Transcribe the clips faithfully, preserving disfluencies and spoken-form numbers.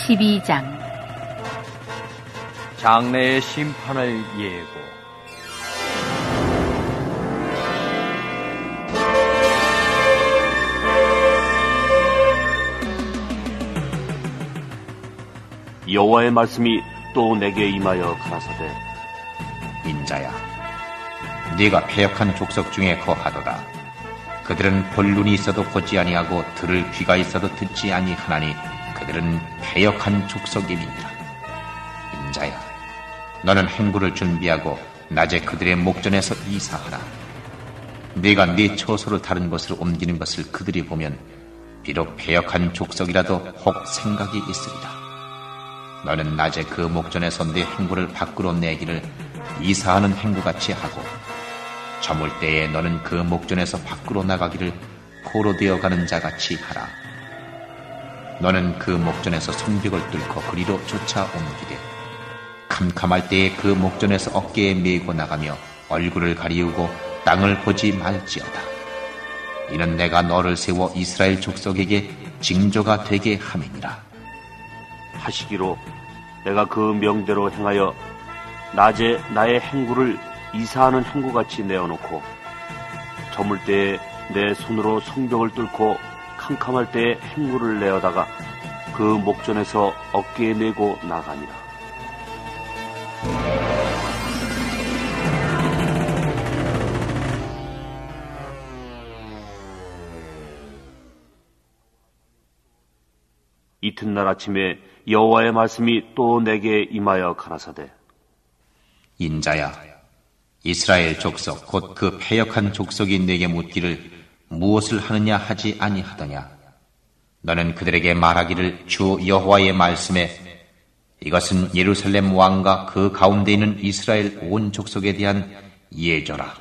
십이 장 장래의 심판을 예고. 여호와의 말씀이 또 내게 임하여 가라사대, 인자야, 네가 패역한 족속 중에 거하도다. 그들은 볼 눈이 있어도 보지 아니하고 들을 귀가 있어도 듣지 아니하나니 그들은 패역한 족속임이니라. 인자야, 너는 행구를 준비하고 낮에 그들의 목전에서 이사하라. 네가 네 처소를 다른 곳으로 옮기는 것을 그들이 보면 비록 패역한 족속이라도 혹 생각이 있으리라. 너는 낮에 그 목전에서 네 행구를 밖으로 내기를 이사하는 행구같이 하고, 저물 때에 너는 그 목전에서 밖으로 나가기를 포로 되어가는 자같이 하라. 너는 그 목전에서 성벽을 뚫고 그리로 쫓아 옮기되, 캄캄할 때에 그 목전에서 어깨에 메고 나가며 얼굴을 가리우고 땅을 보지 말지어다. 이는 내가 너를 세워 이스라엘 족속에게 징조가 되게 함이니라. 하시기로 내가 그 명대로 행하여 낮에 나의 행구를 이사하는 행구같이 내어놓고, 저물 때에 내 손으로 성벽을 뚫고 캄캄할 때에 행구를 내어다가 그 목전에서 어깨에 메고 나가니라. 이튿날 아침에 여호와의 말씀이 또 내게 임하여 가라사대, 인자야, 이스라엘 족속 곧 그 패역한 족속이 내게 묻기를 무엇을 하느냐 하지 아니하더냐. 너는 그들에게 말하기를 주 여호와의 말씀에 이것은 예루살렘 왕과 그 가운데 있는 이스라엘 온 족속에 대한 예조라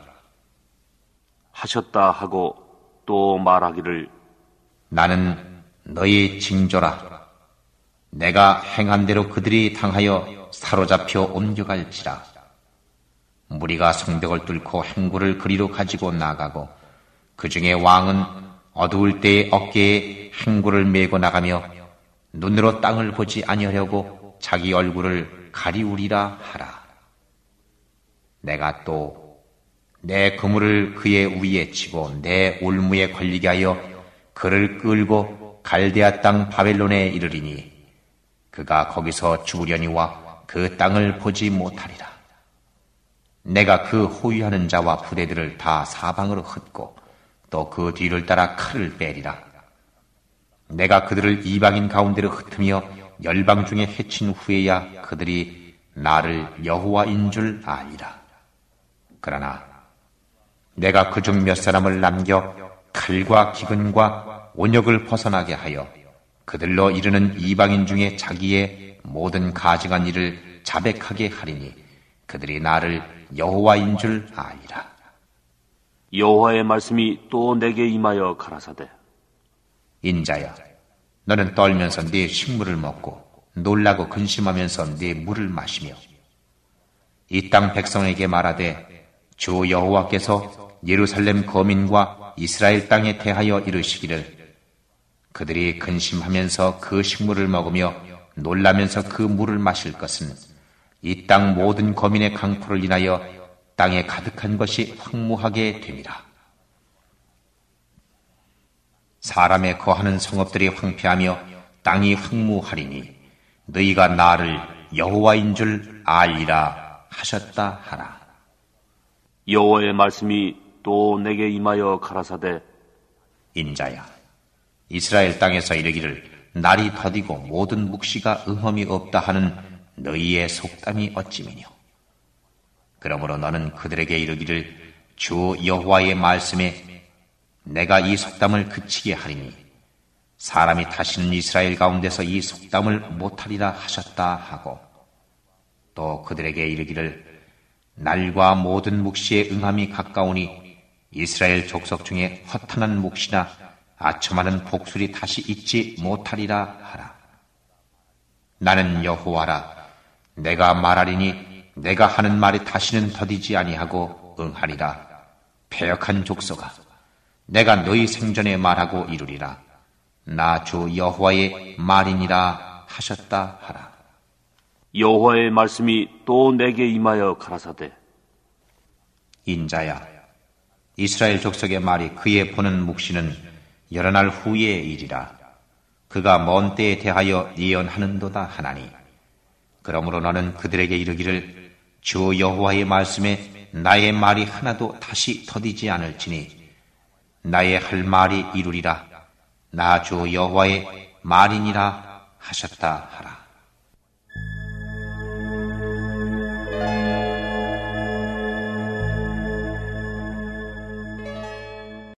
하셨다 하고, 또 말하기를 나는 너희 징조라. 내가 행한 대로 그들이 당하여 사로잡혀 옮겨갈지라. 무리가 성벽을 뚫고 행구를 그리로 가지고 나가고, 그 중에 왕은 어두울 때에 어깨에 행구를 메고 나가며 눈으로 땅을 보지 아니하려고 자기 얼굴을 가리우리라 하라. 내가 또 내 그물을 그의 위에 치고 내 올무에 걸리게 하여 그를 끌고 갈대아 땅 바벨론에 이르리니 그가 거기서 죽으려니와 그 땅을 보지 못하리라. 내가 그 호위하는 자와 부대들을 다 사방으로 흩고 또 그 뒤를 따라 칼을 빼리라. 내가 그들을 이방인 가운데로 흩으며 열방 중에 해친 후에야 그들이 나를 여호와인 줄 아리라. 그러나 내가 그중 몇 사람을 남겨 칼과 기근과 온역을 벗어나게 하여 그들로 이르는 이방인 중에 자기의 모든 가증한 일을 자백하게 하리니 그들이 나를 여호와인 줄 아리라. 여호와의 말씀이 또 내게 임하여 가라사대, 인자야, 너는 떨면서 네 식물을 먹고 놀라고 근심하면서 네 물을 마시며 이 땅 백성에게 말하되 주 여호와께서 예루살렘 거민과 이스라엘 땅에 대하여 이르시기를 그들이 근심하면서 그 식물을 먹으며 놀라면서 그 물을 마실 것은 이 땅 모든 거민의 강포를 인하여 땅에 가득한 것이 황무하게 됨이라. 사람의 거하는 성읍들이 황폐하며 땅이 황무하리니 너희가 나를 여호와인 줄 알리라 하셨다 하라. 여호와의 말씀이 또 내게 임하여 가라사대, 인자야, 이스라엘 땅에서 이르기를 날이 더디고 모든 묵시가 응험이 없다 하는 너희의 속담이 어찌미뇨. 그러므로 너는 그들에게 이르기를 주 여호와의 말씀에 내가 이 속담을 그치게 하리니 사람이 다시는 이스라엘 가운데서 이 속담을 못하리라 하셨다 하고, 또 그들에게 이르기를 날과 모든 묵시의 응함이 가까우니 이스라엘 족속 중에 허탄한 묵시나 아첨하는 복술이 다시 있지 못하리라 하라. 나는 여호와라. 내가 말하리니 내가 하는 말이 다시는 더디지 아니하고 응하리라. 패역한 족속아, 내가 너희 생전에 말하고 이루리라. 나 주 여호와의 말이니라 하셨다 하라. 여호와의 말씀이 또 내게 임하여 가라사대 인자야, 이스라엘 족속의 말이 그의 보는 묵시는 여러 날 후의 일이라. 그가 먼 때에 대하여 예언하는도다 하나니, 그러므로 너는 그들에게 이르기를 주 여호와의 말씀에 나의 말이 하나도 다시 더디지 않을지니 나의 할 말이 이루리라. 나 주 여호와의 말이니라 하셨다 하라.